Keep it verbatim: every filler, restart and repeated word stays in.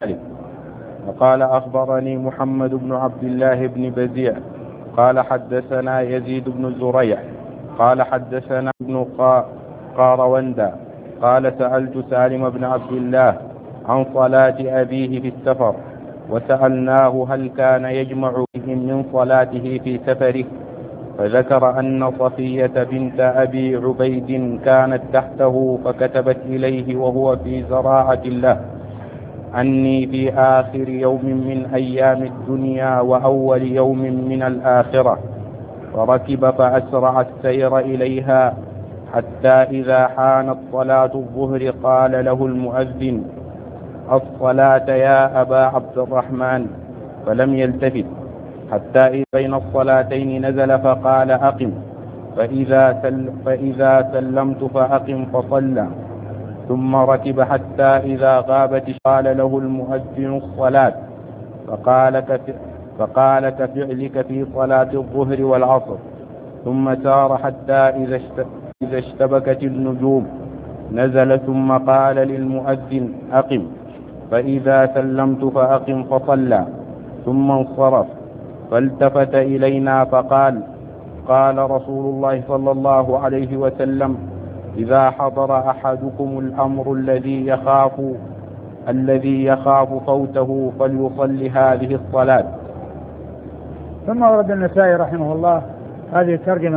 وقال أخبرني محمد بن عبد الله بن بزيع قال حدثنا يزيد بن زريع قال حدثنا ابن قاروندا قال سألت سالم بن عبد الله عن صلاة أبيه في السفر، وسألناه هل كان يجمع بهم من صلاته في سفره، فذكر أن صفية بنت أبي عبيد كانت تحته فكتبت إليه وهو في زراعة له أني في آخر يوم من أيام الدنيا وأول يوم من الآخرة، فركب فأسرع السير إليها حتى إذا حانت صلاة الظهر قال له المؤذن: الصلاة يا أبا عبد الرحمن، فلم يلتفت حتى إذا بين الصلاتين نزل فقال: أقم، فإذا, سل فإذا سلمت فأقم، فصلى، ثم ركب حتى إذا غابت قال له المؤذن: الصلاة، فقال, كف فقال كفعلك في صلاة الظهر والعصر، ثم سار حتى إذا, اشت... إذا اشتبكت النجوم نزل ثم قال للمؤذن: أقم، فإذا سلمت فأقم، فصلى، ثم انصرف، فالتفت إلينا فقال: قال رسول الله صلى الله عليه وسلم: إذا حضر أحدكم الأمر الذي يخاف الذي يخاف فوته فليصل هذه الصلاة. ثم ورد النسائي رحمه الله هذه الترجمة